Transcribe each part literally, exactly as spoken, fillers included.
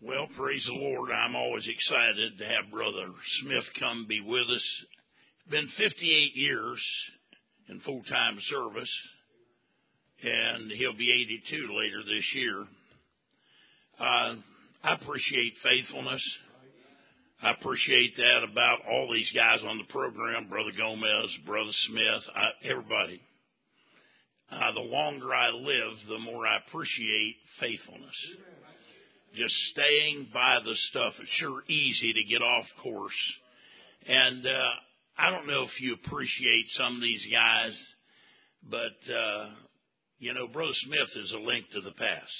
Well, praise the Lord. I'm always excited to have Brother Smith come be with us. It's been fifty-eight years in full-time service, and he'll be eighty-two later this year. Uh, I appreciate faithfulness. I appreciate that about all these guys on the program, Brother Gomez, Brother Smith, I, everybody. Uh, the longer I live, the more I appreciate faithfulness. Just staying by the stuff. It's sure easy to get off course. And uh, I don't know if you appreciate some of these guys, but, uh, you know, Brother Smith is a link to the past.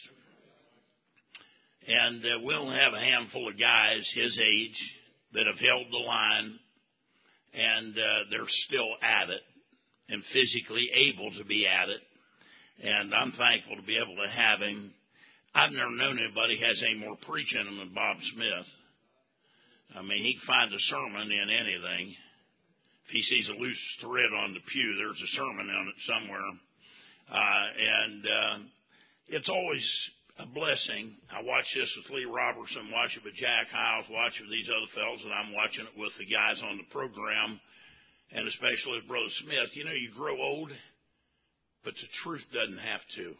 And uh, we only have a handful of guys his age that have held the line, and uh, they're still at it and physically able to be at it. And I'm thankful to be able to have him. I've never known anybody who has any more preach in him than Bob Smith. I mean, he can find a sermon in anything. If he sees a loose thread on the pew, there's a sermon on it somewhere. Uh, and uh, it's always a blessing. I watch this with Lee Robertson, watch it with Jack Hiles, watch it with these other fellows, and I'm watching it with the guys on the program, and especially with Brother Smith. You know, you grow old, but the truth doesn't have to.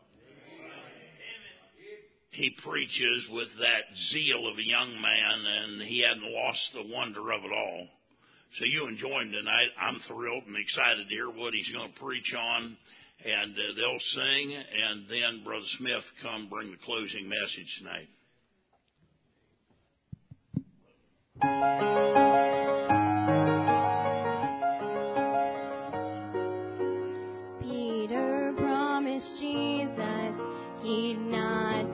He preaches with that zeal of a young man, and he hadn't lost the wonder of it all. So you enjoy him tonight. I'm thrilled and excited to hear what he's going to preach on. And uh, they'll sing, and then Brother Smith come bring the closing message tonight. Peter promised Jesus he'd not.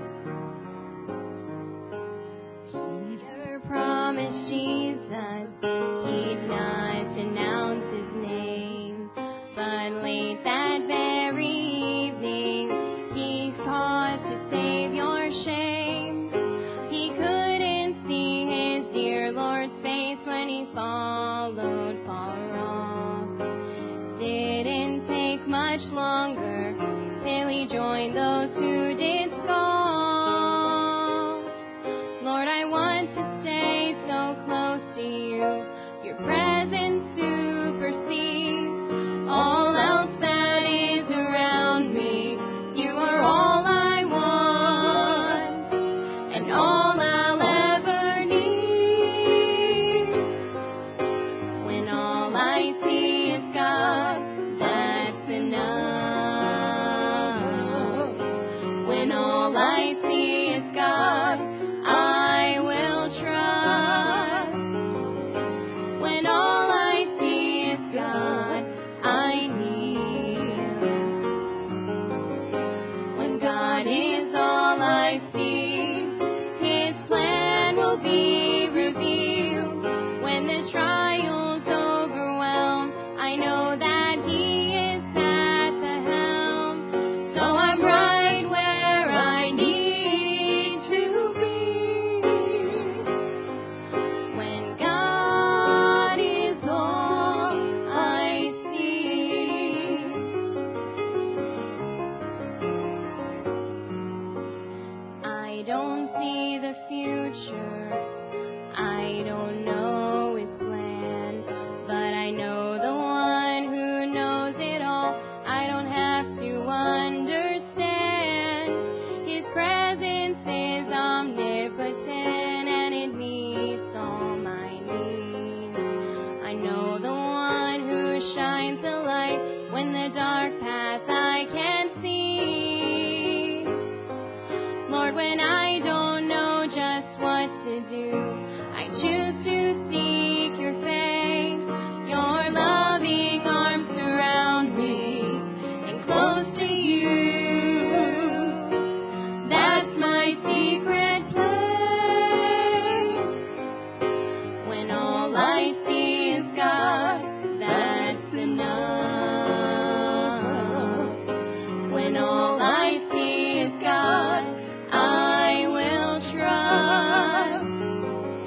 Peter promised Jesus he'd not denounce his name, but late that very evening he sought to save your shame. He couldn't see his dear Lord's face when he followed far off. Didn't take much longer till he joined those who did scoff. Lord, I want to stay so close to you. Your presence supersedes all else that is around me. You are all I want and all I'll ever need. When all I see is God, that's enough. When all I see is God, I will trust. When all I see is God, I kneel. When God is all I see, His plan will be revealed. When the trials overwhelm, I know that He is at the helm. So I'm right where I need to be. When God is all I see. I don't see the future. I don't know His plan, but I know the one who knows it all. I don't have to understand. His presence is omnipotent and it meets all my needs. I know the one who shines the light when the dark path I can't see. Lord, when I don't know just what to do, I choose to seek your face. Your loving arms surround me and close to you. That's my secret place. When all I see is God, that's enough. When all I see is God, I will trust.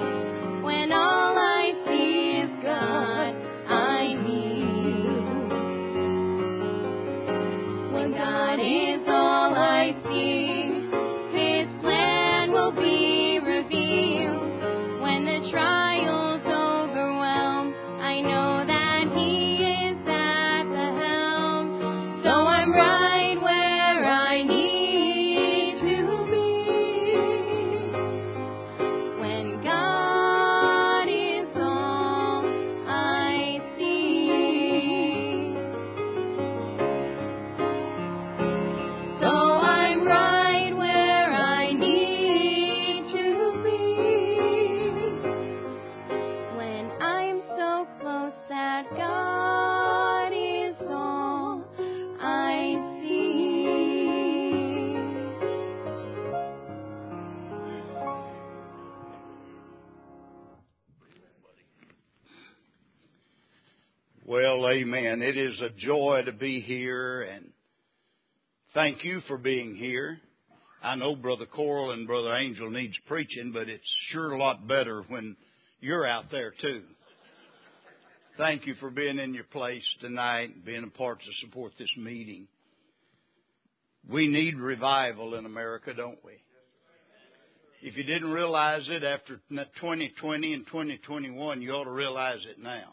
Well, amen. It is a joy to be here, and thank you for being here. I know Brother Coral and Brother Angel needs preaching, but it's sure a lot better when you're out there too. Thank you for being in your place tonight and being a part to support this meeting. We need revival in America, don't we? If you didn't realize it after twenty twenty and twenty twenty-one, you ought to realize it now.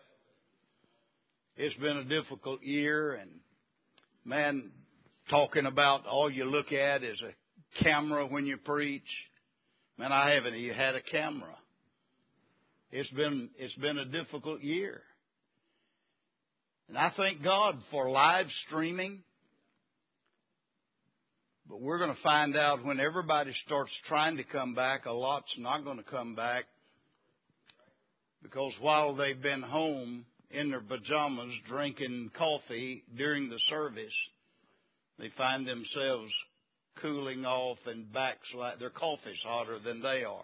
It's been a difficult year, and man, talking about all you look at is a camera when you preach. Man, I haven't even had a camera. It's been, it's been a difficult year. And I thank God for live streaming. But we're going to find out when everybody starts trying to come back, a lot's not going to come back. Because while they've been home in their pajamas drinking coffee during the service, they find themselves cooling off and backslide. Their coffee's hotter than they are.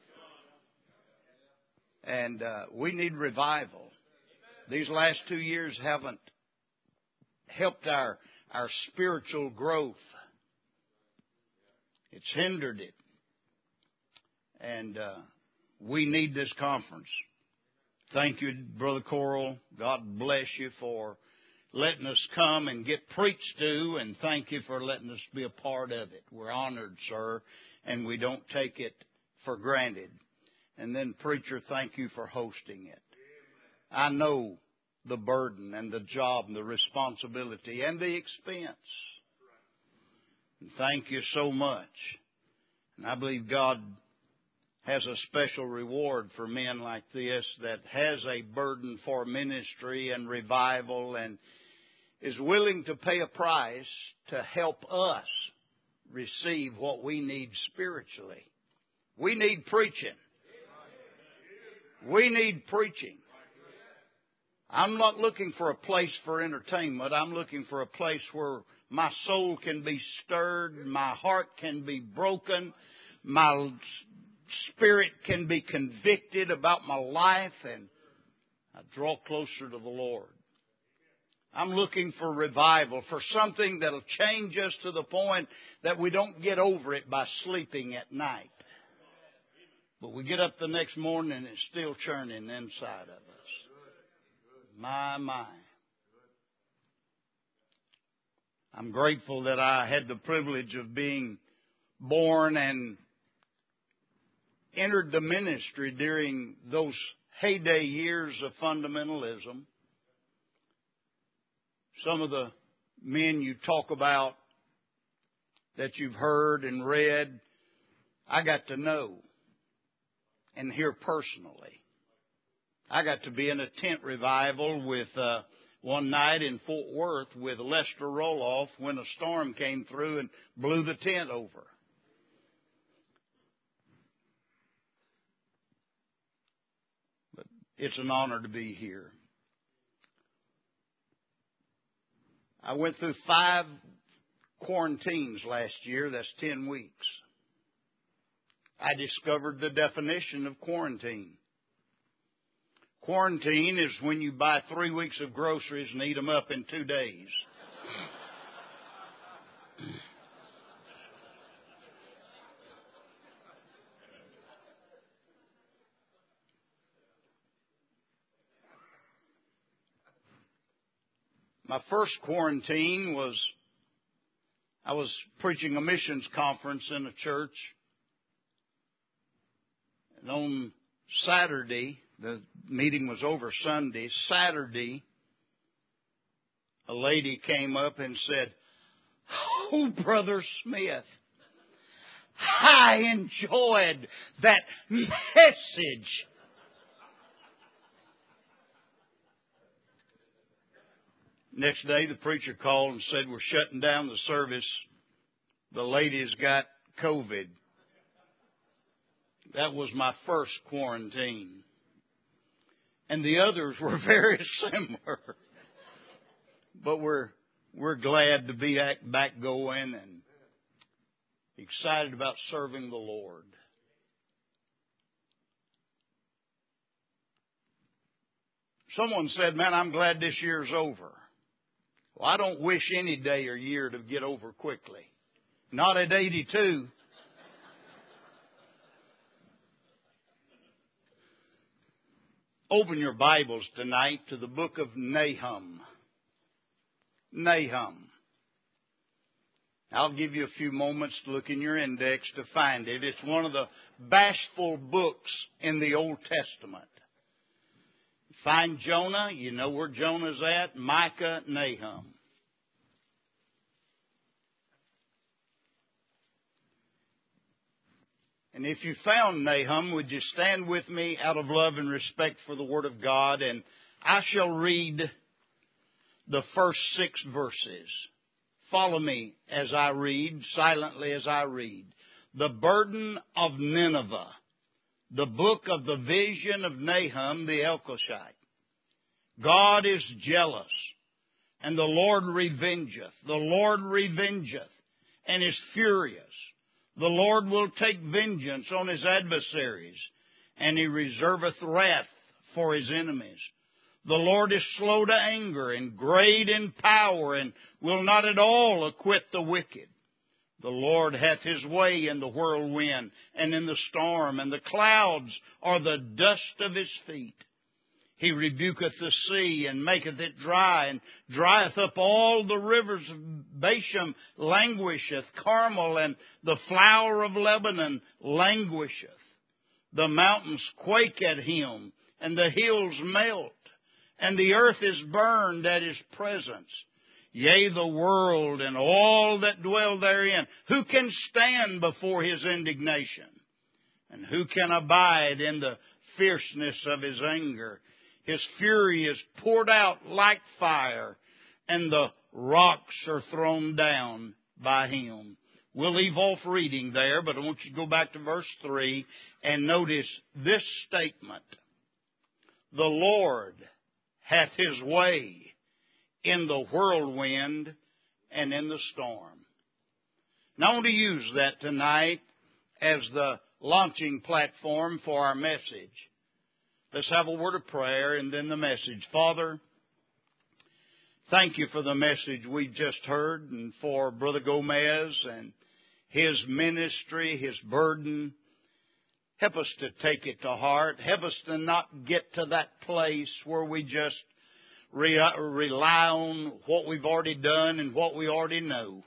And uh, we need revival. These last two years haven't helped our, our spiritual growth. It's hindered it. And uh, we need this conference. Thank you, Brother Coral. God bless you for letting us come and get preached to, and thank you for letting us be a part of it. We're honored, sir, and we don't take it for granted. And then, preacher, thank you for hosting it. I know the burden and the job and the responsibility and the expense. And thank you so much. And I believe God has a special reward for men like this that has a burden for ministry and revival and is willing to pay a price to help us receive what we need spiritually. We need preaching. We need preaching. I'm not looking for a place for entertainment. I'm looking for a place where my soul can be stirred, my heart can be broken, my spirit can be convicted about my life, and I draw closer to the Lord. I'm looking for revival, for something that'll change us to the point that we don't get over it by sleeping at night. But we get up the next morning and it's still churning inside of us. My, my. I'm grateful that I had the privilege of being born and entered the ministry during those heyday years of fundamentalism. Some of the men you talk about that you've heard and read, I got to know and hear personally. I got to be in a tent revival with uh, one night in Fort Worth with Lester Roloff when a storm came through and blew the tent over. But it's an honor to be here. I went through five quarantines last year. That's ten weeks. I discovered the definition of quarantine. Quarantine is when you buy three weeks of groceries and eat them up in two days. My first quarantine was, I was preaching a missions conference in a church. And on Saturday, the meeting was over Sunday. Saturday, a lady came up and said, "Oh, Brother Smith, I enjoyed that message." Next day, the preacher called and said, "We're shutting down the service. The lady's got COVID." That was my first quarantine. And the others were very similar. But we're we're glad to be back going and excited about serving the Lord. Someone said, man, I'm glad this year's over. Well, I don't wish any day or year to get over quickly. Not at eighty-two. Open your Bibles tonight to the book of Nahum. Nahum. I'll give you a few moments to look in your index to find it. It's one of the bashful books in the Old Testament. Find Jonah, you know where Jonah's at. Micah, Nahum. And if you found Nahum, would you stand with me out of love and respect for the Word of God? And I shall read the first six verses. Follow me as I read, silently as I read. The burden of Nineveh. The book of the vision of Nahum the Elkoshite. God is jealous, and the Lord revengeth. The Lord revengeth, and is furious. The Lord will take vengeance on His adversaries, and He reserveth wrath for His enemies. The Lord is slow to anger, and great in power, and will not at all acquit the wicked. The Lord hath His way in the whirlwind and in the storm, and the clouds are the dust of His feet. He rebuketh the sea and maketh it dry, and drieth up all the rivers of Bashan languisheth. Carmel and the flower of Lebanon languisheth. The mountains quake at Him, and the hills melt, and the earth is burned at His presence. Yea, the world and all that dwell therein. Who can stand before His indignation? And who can abide in the fierceness of His anger? His fury is poured out like fire, and the rocks are thrown down by Him. We'll leave off reading there, but I want you to go back to verse three and notice this statement. The Lord hath His way in the whirlwind and in the storm. Now I want to use that tonight as the launching platform for our message. Let's have a word of prayer and then the message. Father, thank You for the message we just heard and for Brother Gomez and his ministry, his burden. Help us to take it to heart. Help us to not get to that place where we just re- rely on what we've already done and what we already know.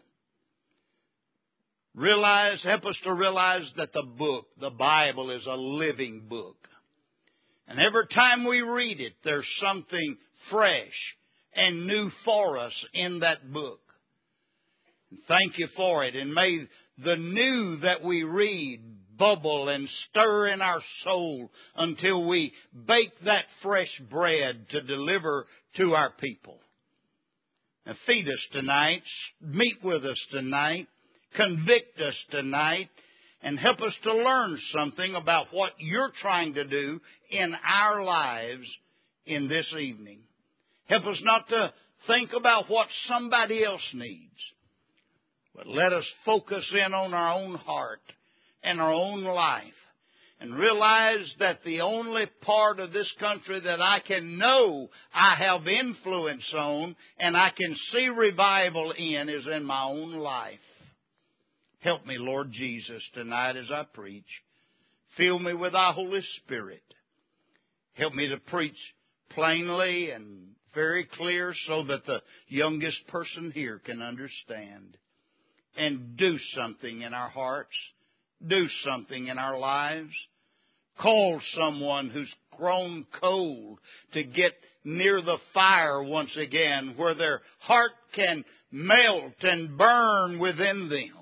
Realize, help us to realize that the book, the Bible, is a living book. And every time we read it, there's something fresh and new for us in that book. And thank You for it. And may the new that we read bubble and stir in our soul until we bake that fresh bread to deliver to our people. Now feed us tonight. Meet with us tonight. Convict us tonight. And help us to learn something about what You're trying to do in our lives in this evening. Help us not to think about what somebody else needs, but let us focus in on our own heart and our own life and realize that the only part of this country that I can know I have influence on and I can see revival in is in my own life. Help me, Lord Jesus, tonight as I preach. Fill me with Thy Holy Spirit. Help me to preach plainly and very clear so that the youngest person here can understand. And do something in our hearts. Do something in our lives. Call someone who's grown cold to get near the fire once again, where their heart can melt and burn within them.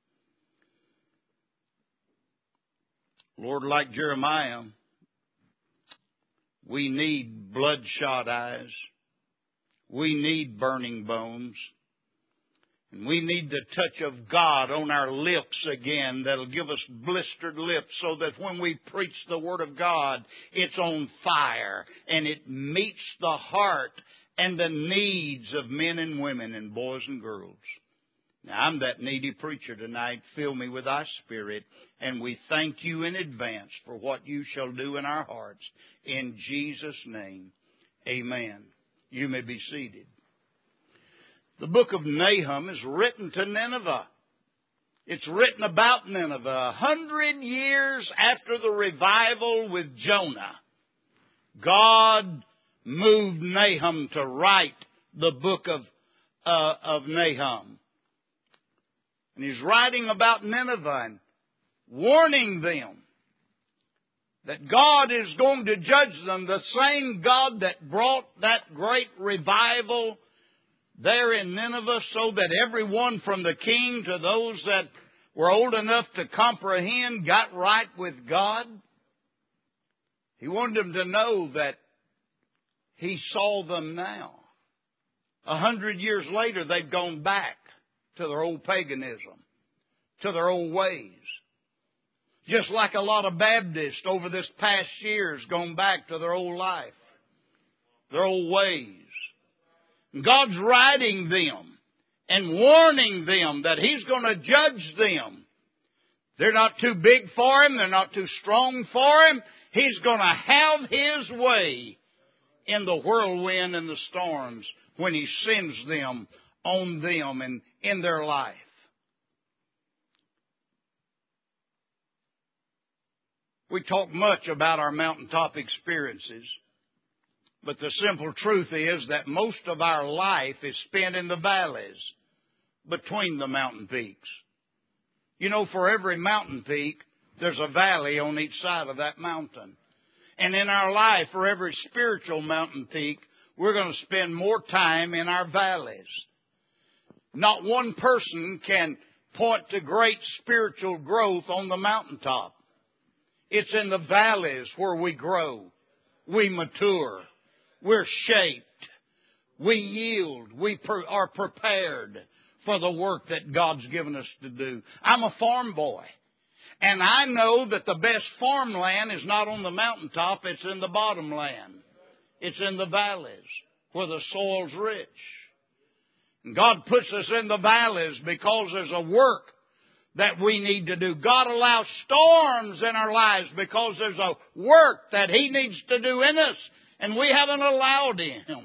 Lord, like Jeremiah, we need bloodshot eyes. We need burning bones. And we need the touch of God on our lips again that'll give us blistered lips so that when we preach the Word of God, it's on fire and it meets the heart and the needs of men and women and boys and girls. Now, I'm that needy preacher tonight. Fill me with Thy Spirit. And we thank You in advance for what You shall do in our hearts. In Jesus' name, Amen. You may be seated. The book of Nahum is written to Nineveh. It's written about Nineveh a hundred years after the revival with Jonah. God moved Nahum to write the book of, uh, of Nahum. And he's writing about Nineveh and warning them that God is going to judge them, the same God that brought that great revival there in Nineveh, so that everyone from the king to those that were old enough to comprehend got right with God. He wanted them to know that He saw them now. A hundred years later, they've gone back to their old paganism, to their old ways. Just like a lot of Baptists over this past year has gone back to their old life, their old ways. God's writing them and warning them that He's going to judge them. They're not too big for Him. They're not too strong for Him. He's going to have His way in the whirlwind and the storms when He sends them on them and in their life. We talk much about our mountaintop experiences. But the simple truth is that most of our life is spent in the valleys between the mountain peaks. You know, for every mountain peak, there's a valley on each side of that mountain. And in our life, for every spiritual mountain peak, we're going to spend more time in our valleys. Not one person can point to great spiritual growth on the mountaintop. It's in the valleys where we grow, we mature. We're shaped. We yield. We per- are prepared for the work that God's given us to do. I'm a farm boy. And I know that the best farmland is not on the mountaintop. It's in the bottomland. It's in the valleys where the soil's rich. And God puts us in the valleys because there's a work that we need to do. God allows storms in our lives because there's a work that He needs to do in us. And we haven't allowed Him.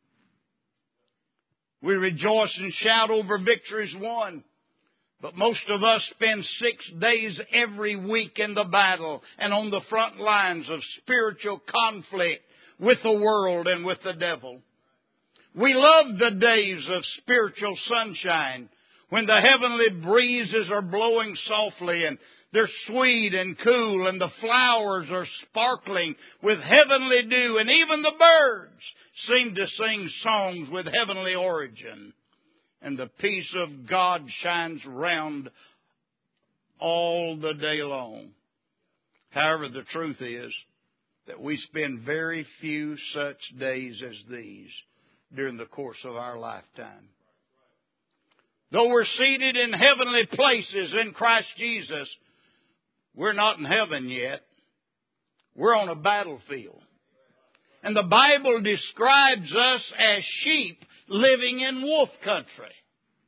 We rejoice and shout over victories won. But most of us spend six days every week in the battle and on the front lines of spiritual conflict with the world and with the devil. We love the days of spiritual sunshine when the heavenly breezes are blowing softly and they're sweet and cool, and the flowers are sparkling with heavenly dew, and even the birds seem to sing songs with heavenly origin. And the peace of God shines round all the day long. However, the truth is that we spend very few such days as these during the course of our lifetime. Though we're seated in heavenly places in Christ Jesus, we're not in heaven yet. We're on a battlefield. And the Bible describes us as sheep living in wolf country.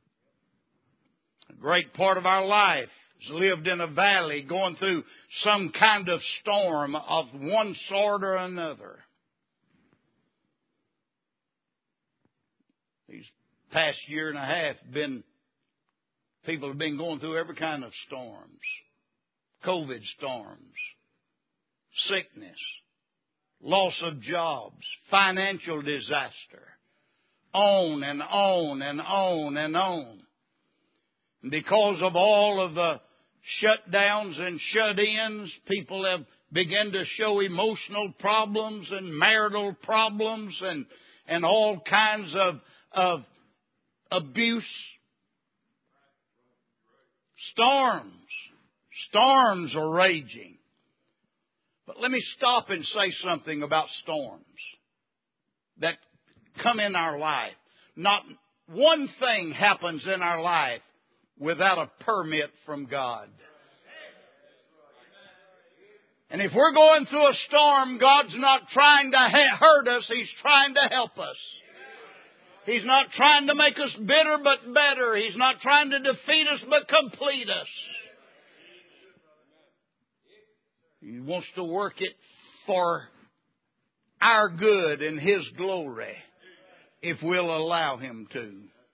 A great part of our life is lived in a valley going through some kind of storm of one sort or another. These past year and a half been, people have been going through every kind of storms. COVID storms, sickness, loss of jobs, financial disaster, on and on and on and on. And because of all of the shutdowns and shut-ins, people have begun to show emotional problems and marital problems and, and all kinds of, of abuse. Storms. Storms are raging. But let me stop and say something about storms that come in our life. Not one thing happens in our life without a permit from God. And if we're going through a storm, God's not trying to hurt us. He's trying to help us. He's not trying to make us bitter but better. He's not trying to defeat us but complete us. He wants to work it for our good and His glory if we'll allow Him to.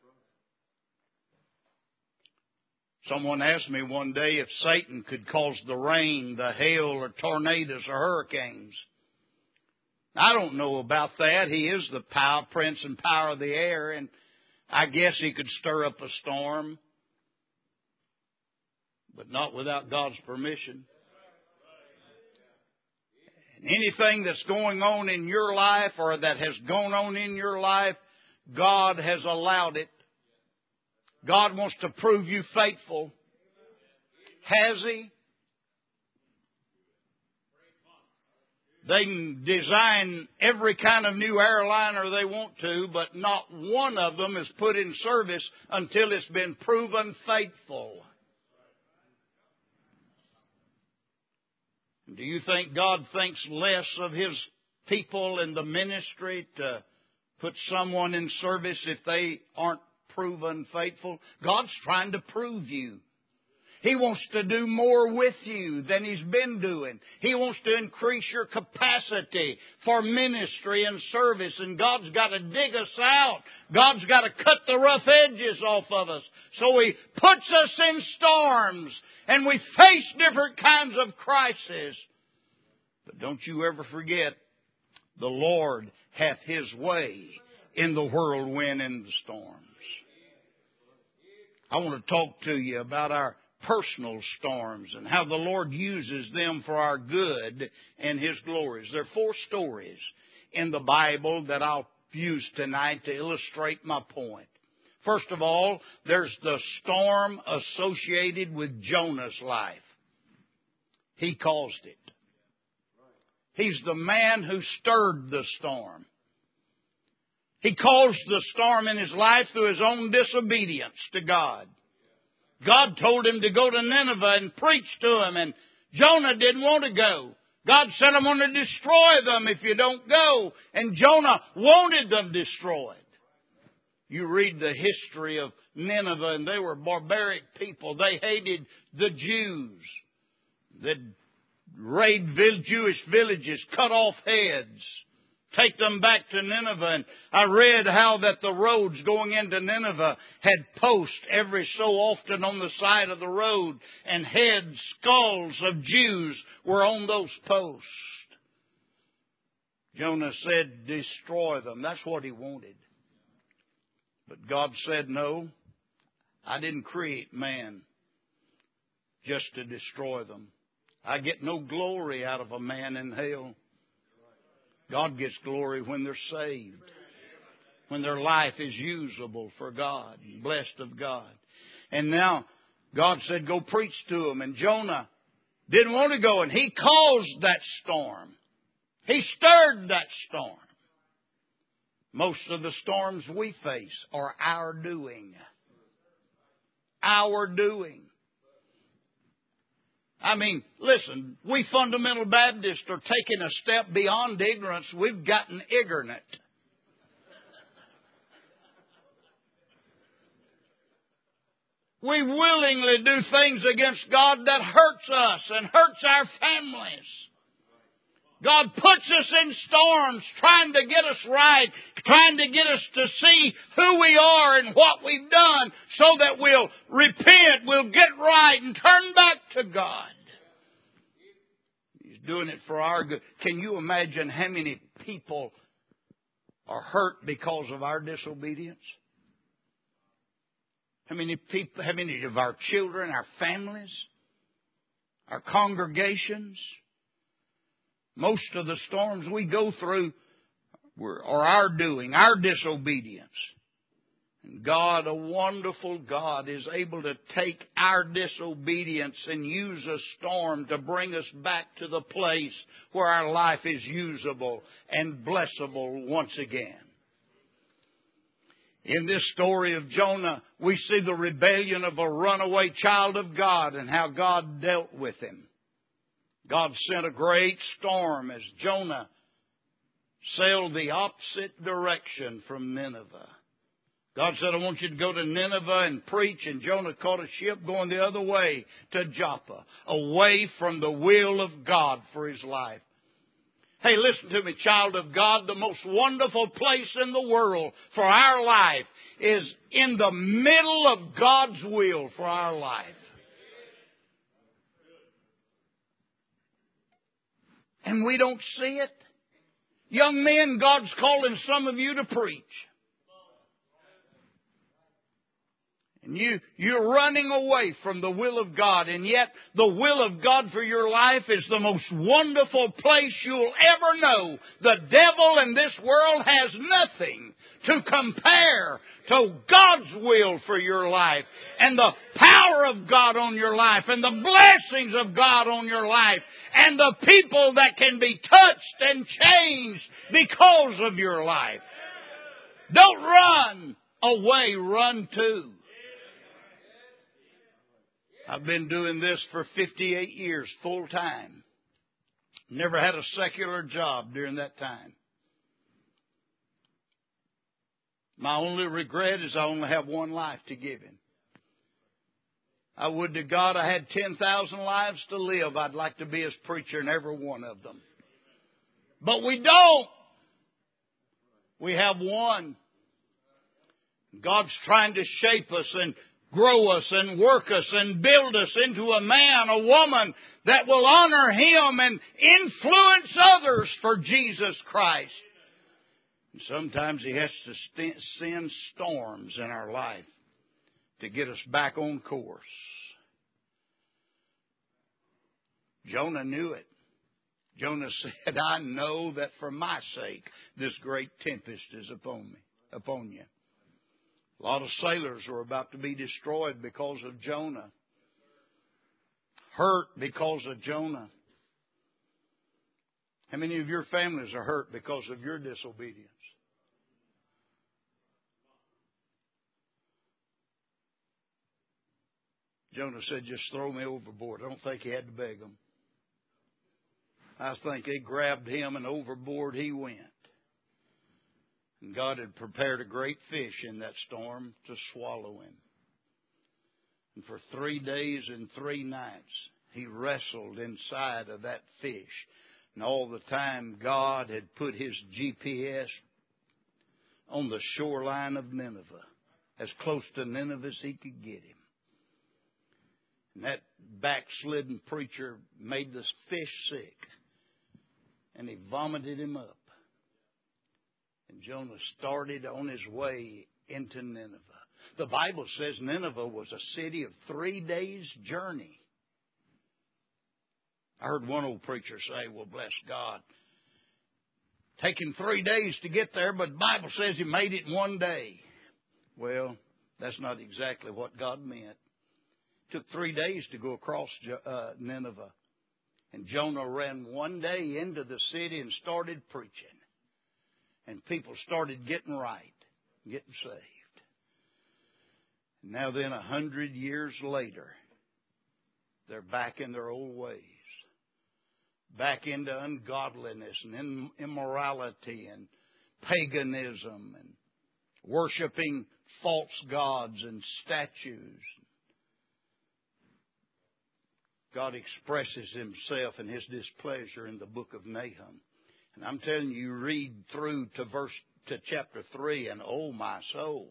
Someone asked me one day if Satan could cause the rain, the hail, or tornadoes or hurricanes. I don't know about that. He is the power, prince and power of the air, and I guess he could stir up a storm, but not without God's permission. And anything that's going on in your life or that has gone on in your life, God has allowed it. God wants to prove you faithful. Has He? They can design every kind of new airliner they want to, but not one of them is put in service until it's been proven faithful. Do you think God thinks less of His people in the ministry to put someone in service if they aren't proven faithful? God's trying to prove you. He wants to do more with you than He's been doing. He wants to increase your capacity for ministry and service. And God's got to dig us out. God's got to cut the rough edges off of us. So He puts us in storms and we face different kinds of crises. But don't you ever forget, the Lord hath His way in the whirlwind and the storms. I want to talk to you about our personal storms and how the Lord uses them for our good and His glories. There are four stories in the Bible that I'll use tonight to illustrate my point. First of all, there's the storm associated with Jonah's life. He caused it. He's the man who stirred the storm. He caused the storm in his life through his own disobedience to God. God told him to go to Nineveh and preach to him, and Jonah didn't want to go. God said, I'm going to destroy them if you don't go. And Jonah wanted them destroyed. You read the history of Nineveh, and they were barbaric people. They hated the Jews. They'd raid Jewish villages, cut off heads, take them back to Nineveh. And I read how that the roads going into Nineveh had posts every so often on the side of the road, and heads, skulls of Jews were on those posts. Jonah said, destroy them. That's what he wanted. But God said, no, I didn't create man just to destroy them. I get no glory out of a man in hell. God gets glory when they're saved, when their life is usable for God, blessed of God. And now God said, go preach to them. And Jonah didn't want to go, and he caused that storm. He stirred that storm. Most of the storms we face are our doing. Our doing. I mean, listen, we fundamental Baptists are taking a step beyond ignorance. We've gotten ignorant. We willingly do things against God that hurts us and hurts our families. God puts us in storms trying to get us right, trying to get us to see who we are and what we've done so that we'll repent, we'll get right and turn back to God. He's doing it for our good. Can you imagine how many people are hurt because of our disobedience? How many people, how many of our children, our families, our congregations? Most of the storms we go through are our doing, our disobedience. And God, a wonderful God, is able to take our disobedience and use a storm to bring us back to the place where our life is usable and blessable once again. In this story of Jonah, we see the rebellion of a runaway child of God and how God dealt with him. God sent a great storm as Jonah sailed the opposite direction from Nineveh. God said, I want you to go to Nineveh and preach. And Jonah caught a ship going the other way to Joppa, away from the will of God for his life. Hey, listen to me, child of God. The most wonderful place in the world for our life is in the middle of God's will for our life. And we don't see it. Young men, God's calling some of you to preach. And you, you're running away from the will of God. And yet the will of God for your life is the most wonderful place you'll ever know. The devil in this world has nothing to compare to God's will for your life. And the power of God on your life. And the blessings of God on your life. And the people that can be touched and changed because of your life. Don't run away, run to. I've been doing this for fifty-eight years, full time. Never had a secular job during that time. My only regret is I only have one life to give Him. I would to God I had ten thousand lives to live. I'd like to be His preacher in every one of them. But we don't. We have one. God's trying to shape us and grow us and work us and build us into a man, a woman that will honor Him and influence others for Jesus Christ. And sometimes He has to st- send storms in our life to get us back on course. Jonah knew it. Jonah said, I know that for my sake this great tempest is upon me, upon you. A lot of sailors were about to be destroyed because of Jonah. Hurt because of Jonah. How many of your families are hurt because of your disobedience? Jonah said, just throw me overboard. I don't think he had to beg them. I think they grabbed him and overboard he went. And God had prepared a great fish in that storm to swallow him. And for three days and three nights, he wrestled inside of that fish. And all the time, God had put His G P S on the shoreline of Nineveh, as close to Nineveh as He could get him. And that backslidden preacher made this fish sick. And he vomited him up. And Jonah started on his way into Nineveh. The Bible says Nineveh was a city of three days' journey. I heard one old preacher say, well, bless God. Taking three days to get there, but the Bible says he made it in one day. Well, that's not exactly what God meant. It took three days to go across uh, Nineveh. And Jonah ran one day into the city and started preaching. And people started getting right, getting saved. And now then, a hundred years later, they're back in their old ways. Back into ungodliness and immorality and paganism and worshiping false gods and statues. God expresses Himself and His displeasure in the book of Nahum. And I'm telling you, you read through to verse to chapter three, and oh my soul,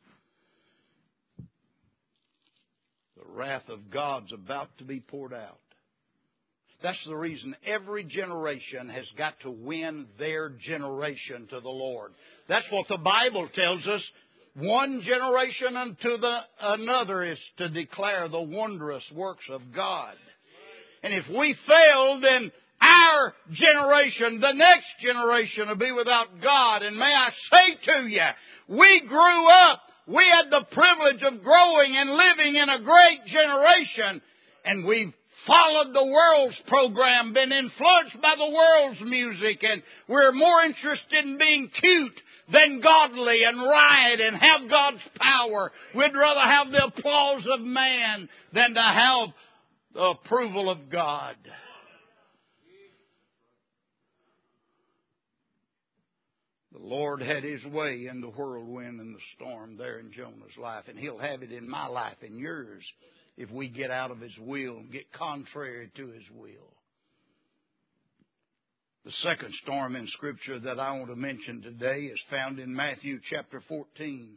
the wrath of God's about to be poured out. That's the reason every generation has got to win their generation to the Lord. That's what the Bible tells us. One generation unto the another is to declare the wondrous works of God. And if we fail, then our generation, the next generation, will be without God. And may I say to you, we grew up, we had the privilege of growing and living in a great generation, and we've followed the world's program, been influenced by the world's music, and we're more interested in being cute than godly and right and have God's power. We'd rather have the applause of man than to have the approval of God. The Lord had His way in the whirlwind and the storm there in Jonah's life, and He'll have it in my life and yours if we get out of His will and get contrary to His will. The second storm in Scripture that I want to mention today is found in Matthew chapter fourteen.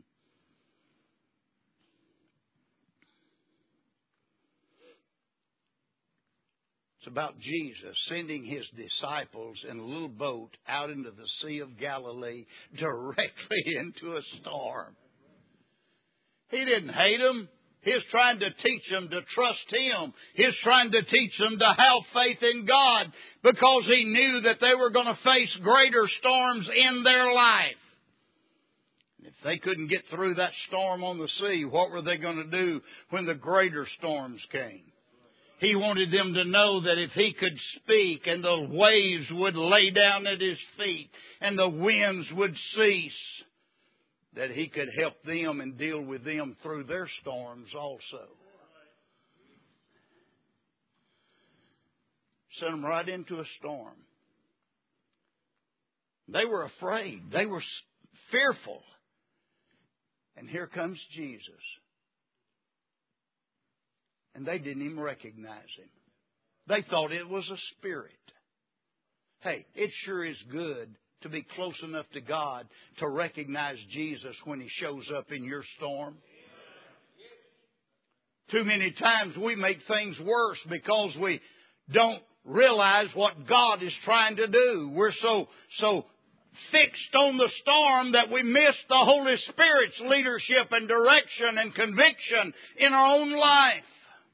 It's about Jesus sending His disciples in a little boat out into the Sea of Galilee directly into a storm. He didn't hate them. He's trying to teach them to trust Him. He's trying to teach them to have faith in God because He knew that they were going to face greater storms in their life. If they couldn't get through that storm on the sea, what were they going to do when the greater storms came? He wanted them to know that if He could speak and the waves would lay down at His feet and the winds would cease, that He could help them and deal with them through their storms also. Sent them right into a storm. They were afraid. They were fearful. And here comes Jesus. And they didn't even recognize Him. They thought it was a spirit. Hey, it sure is good to be close enough to God to recognize Jesus when He shows up in your storm. Too many times we make things worse because we don't realize what God is trying to do. We're so, so fixed on the storm that we miss the Holy Spirit's leadership and direction and conviction in our own life.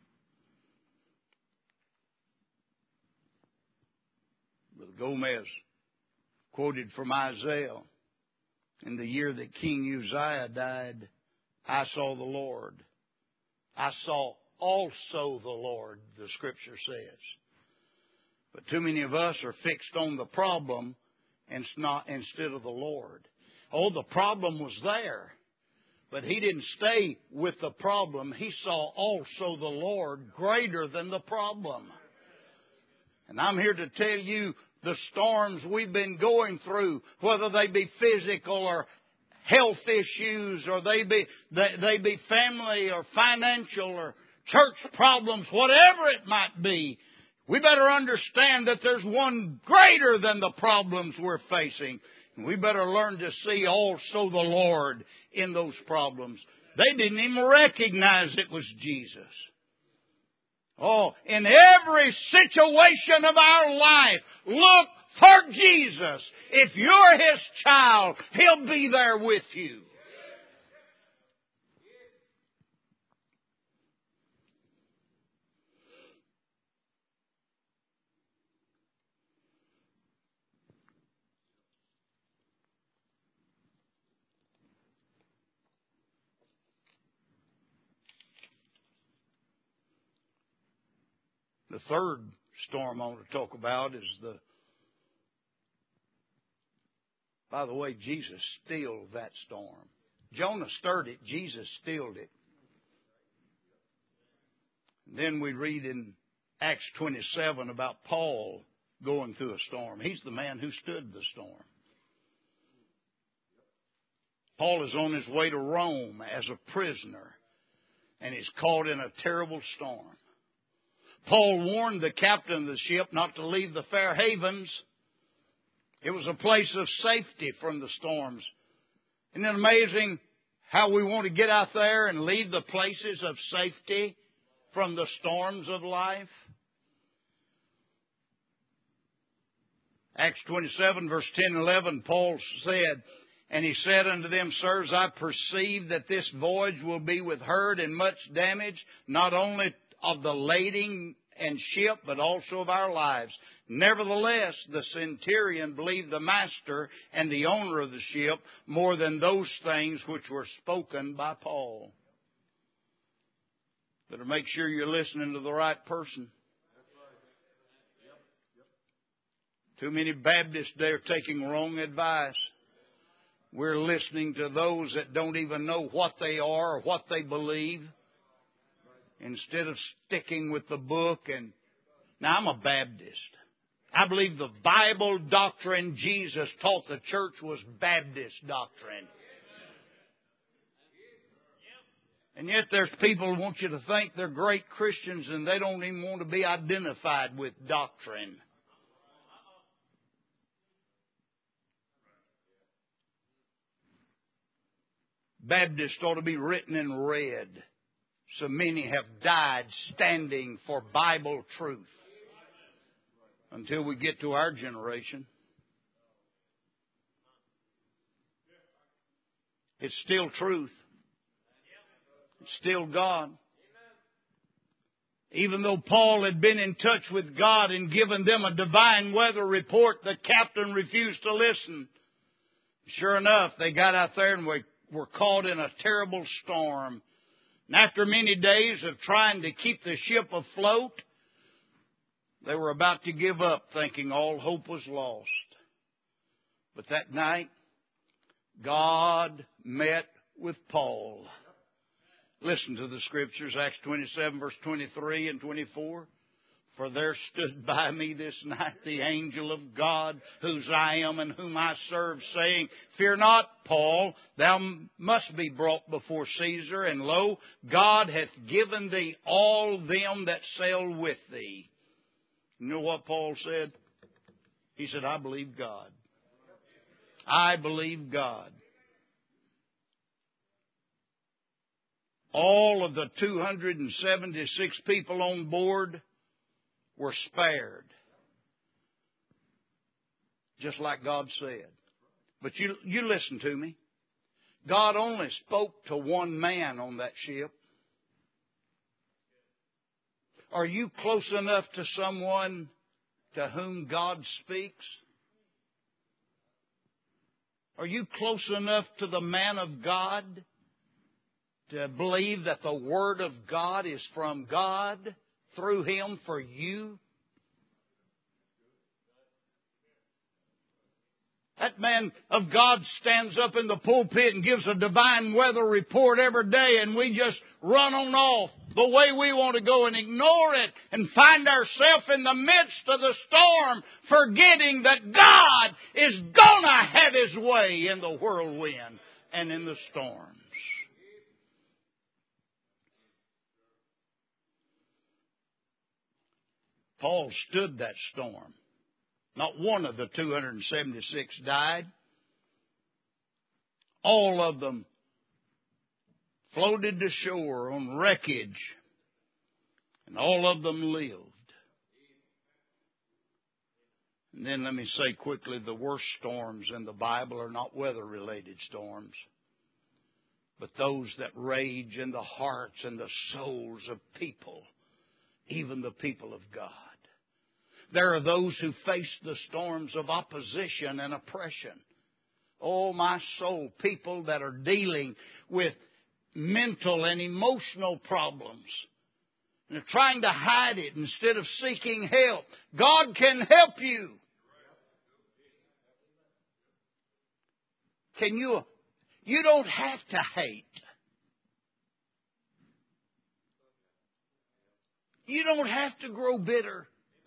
Brother Gomez quoted from Isaiah, in the year that King Uzziah died, I saw the Lord. I saw also the Lord, the Scripture says. But too many of us are fixed on the problem and not instead of the Lord. Oh, the problem was there. But he didn't stay with the problem. He saw also the Lord greater than the problem. And I'm here to tell you, the storms we've been going through, whether they be physical or health issues, or they be they, they be family or financial or church problems, whatever it might be, we better understand that there's one greater than the problems we're facing. And we better learn to see also the Lord in those problems. They didn't even recognize it was Jesus. Oh, in every situation of our life, look for Jesus. If you're His child, He'll be there with you. The third storm I want to talk about is the, by the way, Jesus stilled that storm. Jonah stirred it, Jesus stilled it. Then we read in Acts twenty-seven about Paul going through a storm. He's the man who stood the storm. Paul is on his way to Rome as a prisoner, and he's caught in a terrible storm. Paul warned the captain of the ship not to leave the fair havens. It was a place of safety from the storms. Isn't it amazing how we want to get out there and leave the places of safety from the storms of life? Acts twenty-seven, verse ten and eleven, Paul said, and he said unto them, Sirs, I perceive that this voyage will be with hurt and much damage, not only of the lading and ship, but also of our lives. Nevertheless, the centurion believed the master and the owner of the ship more than those things which were spoken by Paul. Better make sure you're listening to the right person. Too many Baptists, they're taking wrong advice. We're listening to those that don't even know what they are or what they believe, instead of sticking with the book. And now, I'm a Baptist. I believe the Bible doctrine Jesus taught the church was Baptist doctrine. And yet there's people who want you to think they're great Christians and they don't even want to be identified with doctrine. Baptist ought to be written in red. So many have died standing for Bible truth. Until we get to our generation, it's still truth. It's still God. Even though Paul had been in touch with God and given them a divine weather report, the captain refused to listen. Sure enough, they got out there and were, were caught in a terrible storm. And after many days of trying to keep the ship afloat, they were about to give up, thinking all hope was lost. But that night, God met with Paul. Listen to the Scriptures, Acts twenty-seven, verse twenty-three and twenty-four. For there stood by me this night the angel of God, whose I am and whom I serve, saying, Fear not, Paul, thou must be brought before Caesar, and lo, God hath given thee all them that sail with thee. You know what Paul said? He said, I believe God. I believe God. All of the two hundred seventy-six people on board were spared. Just like God said. But you, you listen to me. God only spoke to one man on that ship. Are you close enough to someone to whom God speaks? Are you close enough to the man of God to believe that the Word of God is from God through Him for you? That man of God stands up in the pulpit and gives a divine weather report every day, and we just run on off the way we want to go and ignore it and find ourselves in the midst of the storm, forgetting that God is going to have His way in the whirlwind and in the storms. Paul stood that storm. Not one of the two hundred seventy-six died. All of them floated to shore on wreckage. And all of them lived. And then let me say quickly, the worst storms in the Bible are not weather-related storms, but those that rage in the hearts and the souls of people, even the people of God. There are those who face the storms of opposition and oppression. Oh, my soul, people that are dealing with mental and emotional problems. And they're trying to hide it instead of seeking help. God can help you. Can you? You don't have to hate. You don't have to grow bitter.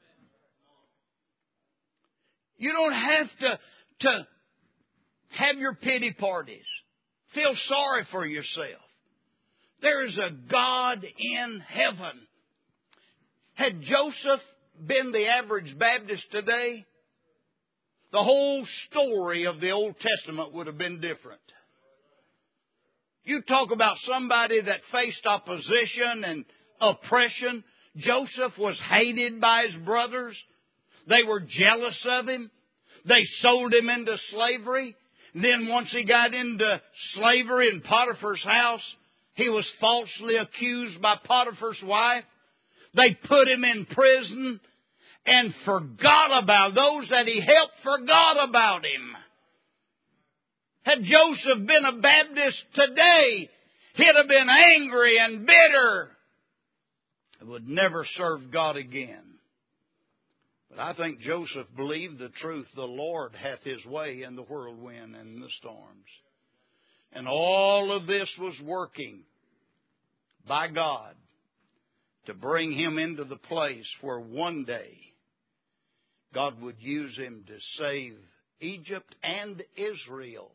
You don't have to, to have your pity parties. Feel sorry for yourself. There is a God in heaven. Had Joseph been the average Baptist today, the whole story of the Old Testament would have been different. You talk about somebody that faced opposition and oppression. Joseph was hated by his brothers. They were jealous of him. They sold him into slavery. And then once he got into slavery in Potiphar's house, he was falsely accused by Potiphar's wife. They put him in prison and forgot about those that he helped, forgot about him. Had Joseph been a Baptist today, he'd have been angry and bitter. He would never serve God again. But I think Joseph believed the truth. The Lord hath His way in the whirlwind and in the storms. And all of this was working by God to bring him into the place where one day God would use him to save Egypt and Israel.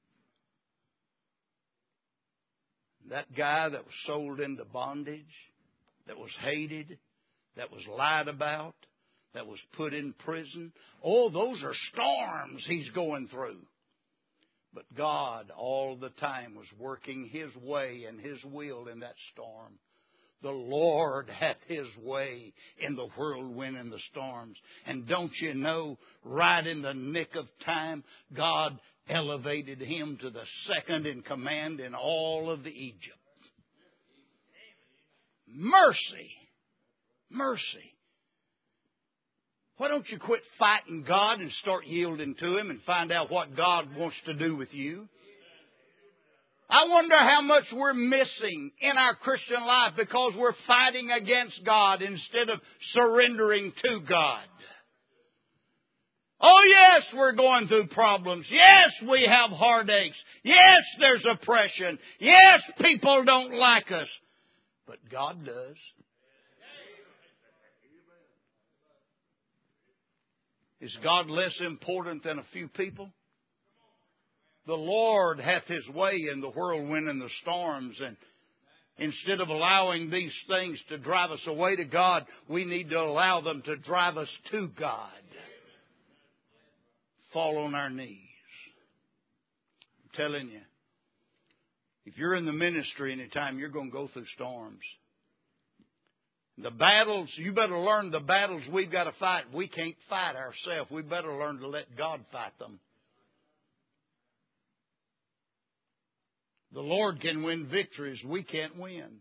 That guy that was sold into bondage, that was hated, that was lied about, that was put in prison. Oh, those are storms he's going through. But God all the time was working His way and His will in that storm. The Lord hath His way in the whirlwind and the storms. And don't you know, right in the nick of time, God elevated him to the second in command in all of the Egypt. Mercy. Mercy. Why don't you quit fighting God and start yielding to Him and find out what God wants to do with you? I wonder how much we're missing in our Christian life because we're fighting against God instead of surrendering to God. Oh yes, we're going through problems. Yes, we have heartaches. Yes, there's oppression. Yes, people don't like us. But God does. Is God less important than a few people? The Lord hath His way in the whirlwind and the storms, and instead of allowing these things to drive us away to God, we need to allow them to drive us to God. Fall on our knees. I'm telling you, if you're in the ministry anytime, you're going to go through storms. The battles, you better learn the battles we've got to fight. We can't fight ourselves. We better learn to let God fight them. The Lord can win victories. We can't win.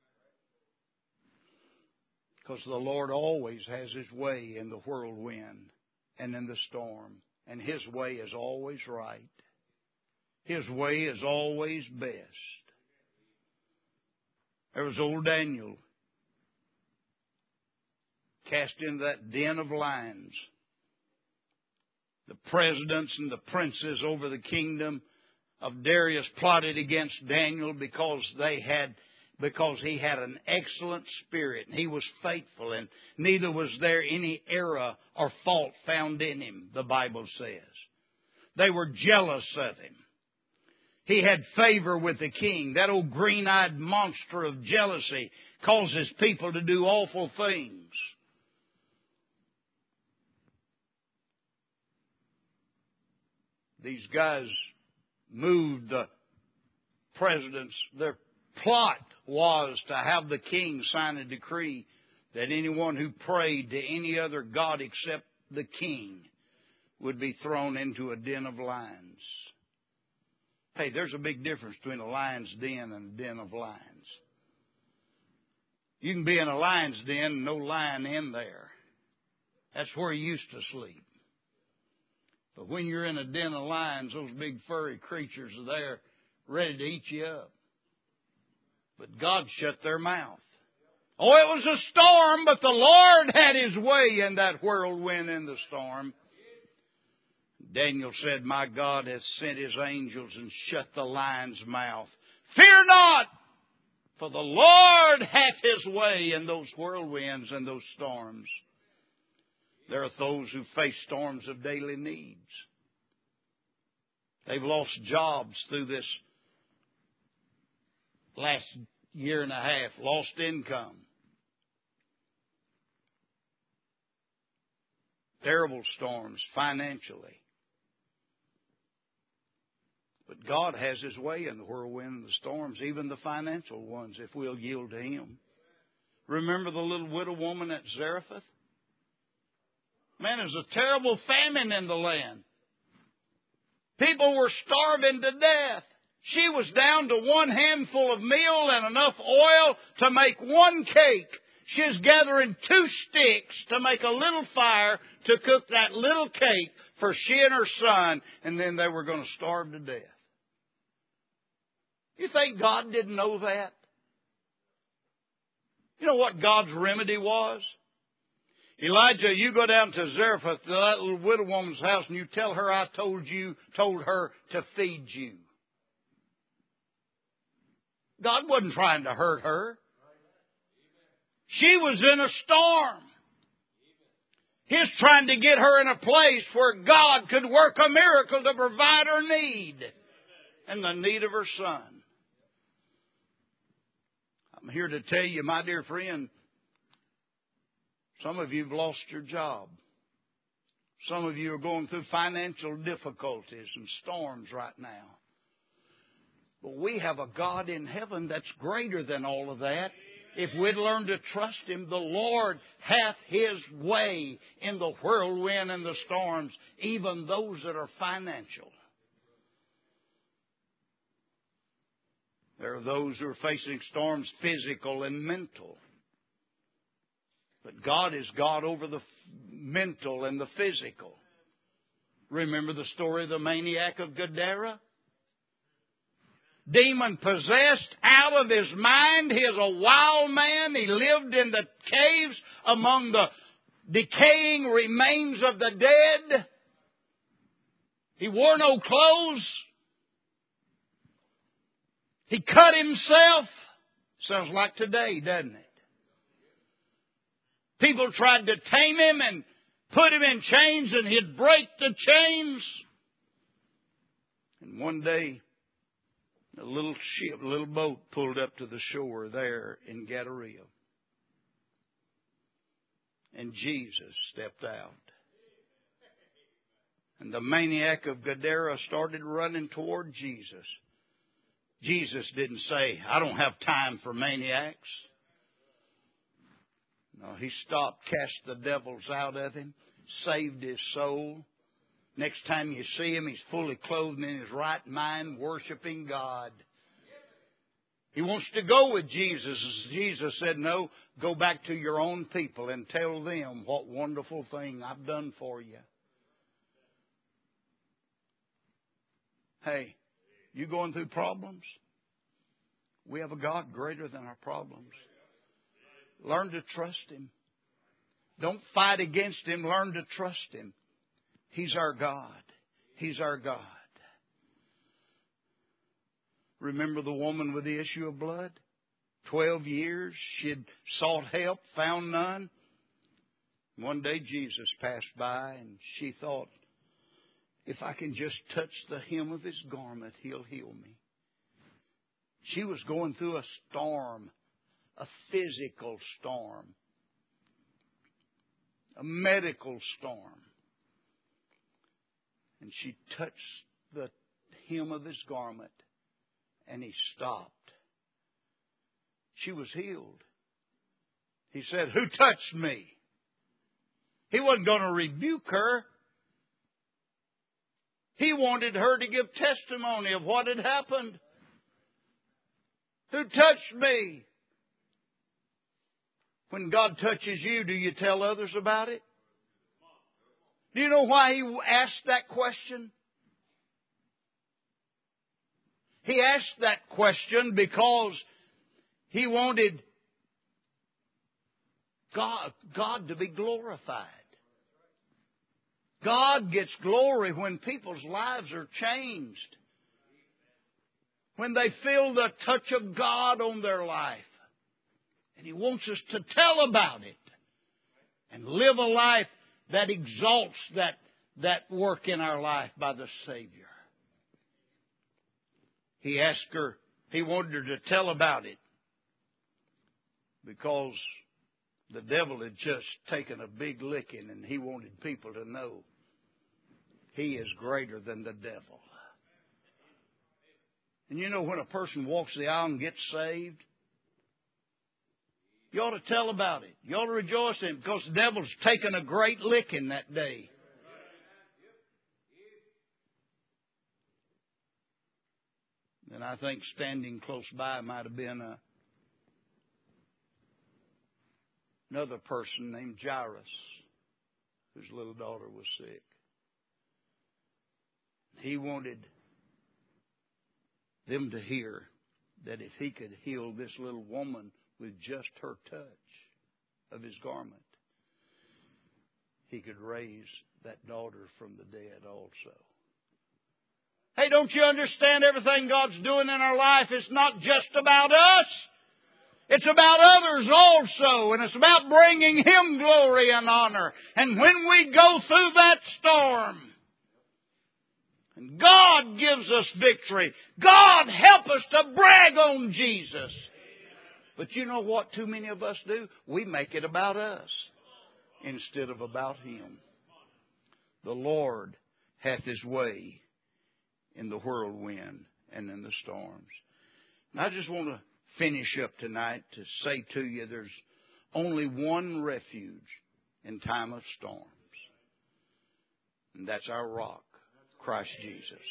Because the Lord always has His way in the whirlwind and in the storm. And His way is always right. His way is always best. There was old Daniel cast into that den of lions. The presidents and the princes over the kingdom of Darius plotted against Daniel because they had, because he had an excellent spirit and he was faithful, and neither was there any error or fault found in him, the Bible says. They were jealous of him. He had favor with the king. That old green-eyed monster of jealousy causes people to do awful things. These guys moved the presidents. Their plot was to have the king sign a decree that anyone who prayed to any other god except the king would be thrown into a den of lions. Hey, there's a big difference between a lion's den and a den of lions. You can be in a lion's den and no lion in there. That's where he used to sleep. But when you're in a den of lions, those big furry creatures are there ready to eat you up. But God shut their mouth. Oh, it was a storm, but the Lord had His way in that whirlwind in the storm. Daniel said, my God hath sent His angels and shut the lion's mouth. Fear not, for the Lord hath His way in those whirlwinds and those storms. There are those who face storms of daily needs. They've lost jobs through this last year and a half, lost income. Terrible storms financially. But God has His way in the whirlwind and the storms, even the financial ones, if we'll yield to Him. Remember the little widow woman at Zarephath? Man, there's a terrible famine in the land. People were starving to death. She was down to one handful of meal and enough oil to make one cake. She was gathering two sticks to make a little fire to cook that little cake for she and her son, and then they were going to starve to death. You think God didn't know that? You know what God's remedy was? Elijah, you go down to Zarephath, to that little widow woman's house, and you tell her I told you, told her to feed you. God wasn't trying to hurt her. She was in a storm. He's trying to get her in a place where God could work a miracle to provide her need and the need of her son. I'm here to tell you, my dear friend, some of you have lost your job. Some of you are going through financial difficulties and storms right now. But we have a God in heaven that's greater than all of that. If we'd learn to trust Him, the Lord hath His way in the whirlwind and the storms, even those that are financial. There are those who are facing storms, physical and mental. But God is God over the mental and the physical. Remember the story of the maniac of Gadara? Demon possessed, out of his mind. He is a wild man. He lived in the caves among the decaying remains of the dead. He wore no clothes. He cut himself. Sounds like today, doesn't it? People tried to tame him and put him in chains, and he'd break the chains. And one day, a little ship, a little boat pulled up to the shore there in Gadara. And Jesus stepped out. And the maniac of Gadara started running toward Jesus. Jesus didn't say, I don't have time for maniacs. No, He stopped, cast the devils out of him, saved his soul. Next time you see him, he's fully clothed in his right mind, worshiping God. He wants to go with Jesus. Jesus said, no, go back to your own people and tell them what wonderful thing I've done for you. Hey, you going through problems? We have a God greater than our problems. Learn to trust Him. Don't fight against Him. Learn to trust Him. He's our God. He's our God. Remember the woman with the issue of blood? Twelve years. She had sought help, found none. One day Jesus passed by and she thought, if I can just touch the hem of His garment, He'll heal me. She was going through a storm, a physical storm, a medical storm. And she touched the hem of His garment, and He stopped. She was healed. He said, who touched me? He wasn't going to rebuke her. He wanted her to give testimony of what had happened. Who touched me? When God touches you, do you tell others about it? Do you know why He asked that question? He asked that question because He wanted God, God to be glorified. God gets glory when people's lives are changed. When they feel the touch of God on their life. And He wants us to tell about it. And live a life that exalts that, that work in our life by the Savior. He asked her, He wanted her to tell about it. Because the devil had just taken a big licking and he wanted people to know he is greater than the devil. And you know, when a person walks the aisle and gets saved, you ought to tell about it. You ought to rejoice in it because the devil's taken a great licking that day. And I think standing close by might have been a, another person named Jairus, whose little daughter was sick. He wanted them to hear that if He could heal this little woman with just her touch of His garment, He could raise that daughter from the dead also. Hey, don't you understand everything God's doing in our life? It's not just about us. It's about others also. And it's about bringing Him glory and honor. And when we go through that storm, and God gives us victory, God help us to brag on Jesus. But you know what too many of us do? We make it about us instead of about Him. The Lord hath His way in the whirlwind and in the storms. And I just want to finish up tonight to say to you there's only one refuge in time of storms. And that's our rock, Christ Jesus.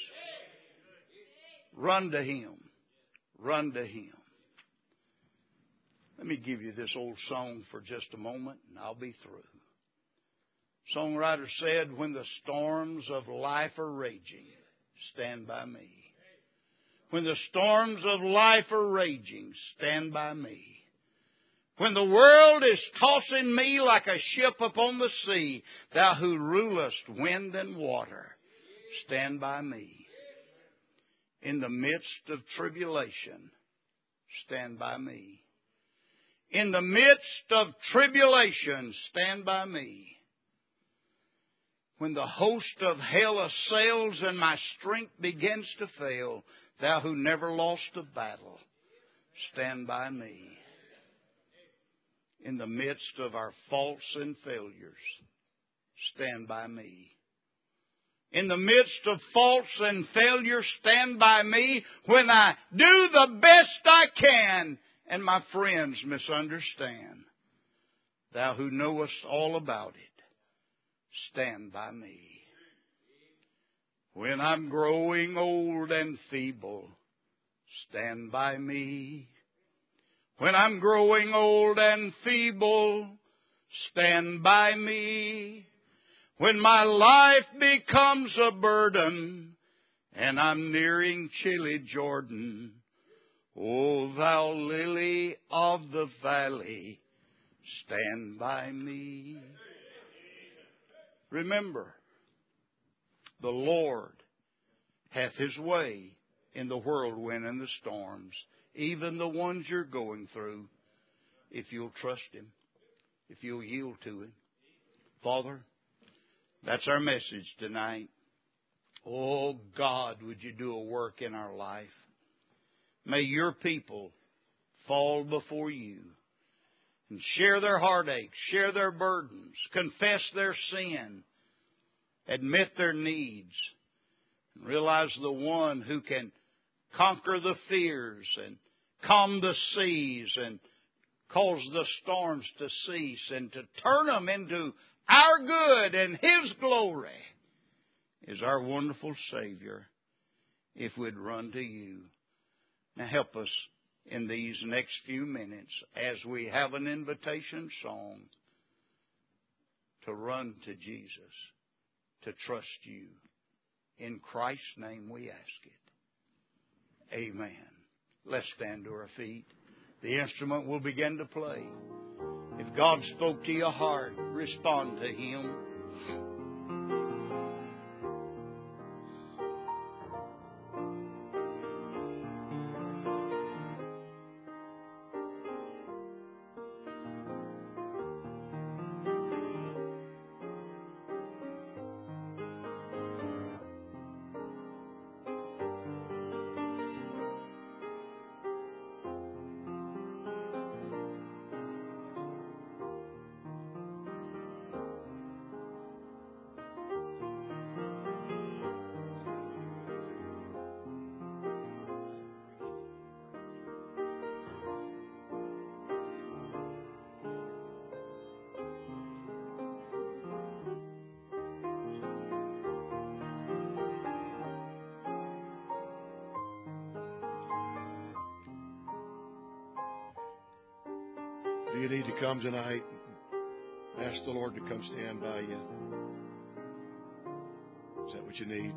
Run to Him. Run to Him. Let me give you this old song for just a moment and I'll be through. Songwriter said, when the storms of life are raging, stand by me. When the storms of life are raging, stand by me. When the world is tossing me like a ship upon the sea, Thou who rulest wind and water, stand by me. In the midst of tribulation, stand by me. In the midst of tribulation, stand by me. When the host of hell assails and my strength begins to fail, Thou who never lost a battle, stand by me. In the midst of our faults and failures, stand by me. In the midst of faults and failures, stand by me. When I do the best I can and my friends misunderstand, Thou who knowest all about it, stand by me. When I'm growing old and feeble, stand by me. When I'm growing old and feeble, stand by me. When my life becomes a burden and I'm nearing chilly Jordan, O Thou lily of the valley, stand by me. Remember, the Lord hath His way in the whirlwind and the storms, even the ones you're going through, if you'll trust Him, if you'll yield to Him. Father, that's our message tonight. Oh God, would You do a work in our life? May Your people fall before You and share their heartaches, share their burdens, confess their sin, admit their needs, and realize the one who can conquer the fears and calm the seas and cause the storms to cease and to turn them into our good and His glory is our wonderful Savior if we'd run to You. Now help us in these next few minutes as we have an invitation song to run to Jesus, to trust You. In Christ's name we ask it. Amen. Let's stand to our feet. The instrument will begin to play. If God spoke to your heart, respond to Him. Do you need to come tonight? Ask the Lord to come stand by you. Is that what you need?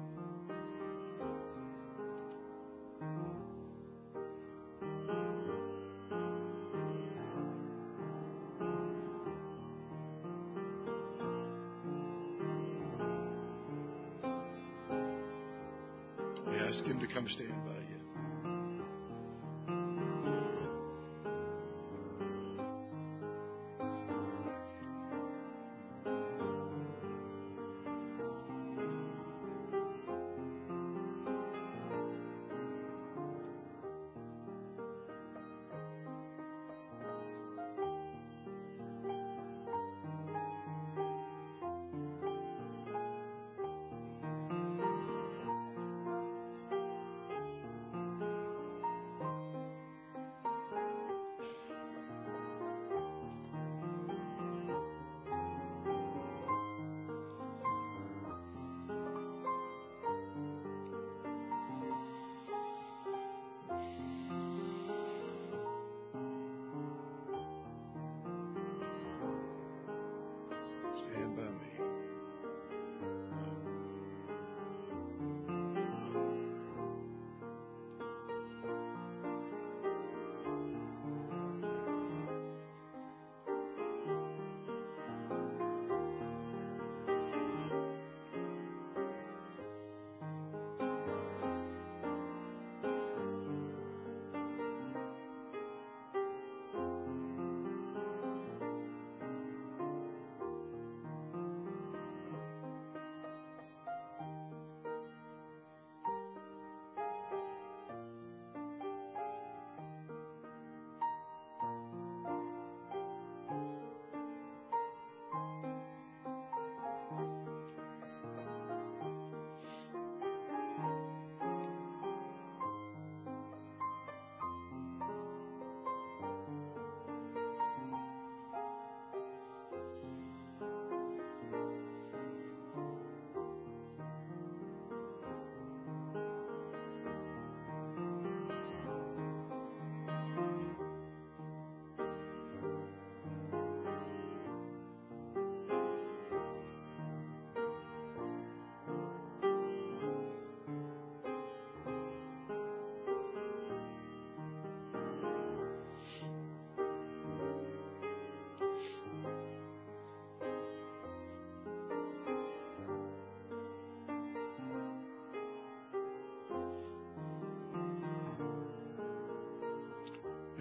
Ask Him to come stand by you.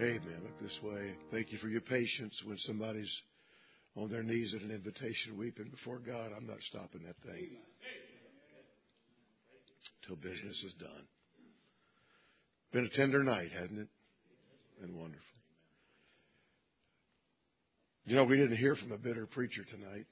Amen. Look this way. Thank you for your patience when somebody's on their knees at an invitation weeping before God. I'm not stopping that thing till business is done. Been a tender night, hasn't it? Been wonderful. You know, we didn't hear from a bitter preacher tonight.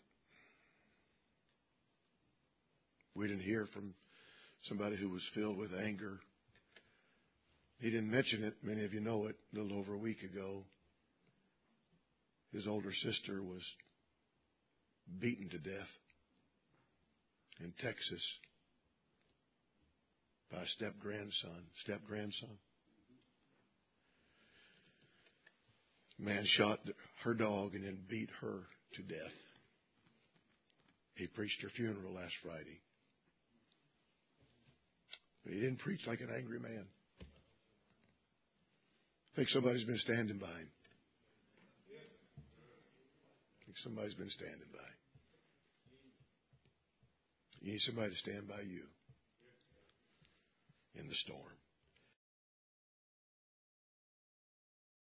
We didn't hear from somebody who was filled with anger. He didn't mention it. Many of you know it. A little over a week ago, his older sister was beaten to death in Texas by a step-grandson. Step-grandson. Man shot her dog and then beat her to death. He preached her funeral last Friday. But he didn't preach like an angry man. I think somebody's been standing by him. I think somebody's been standing by him. You need somebody to stand by you in the storm.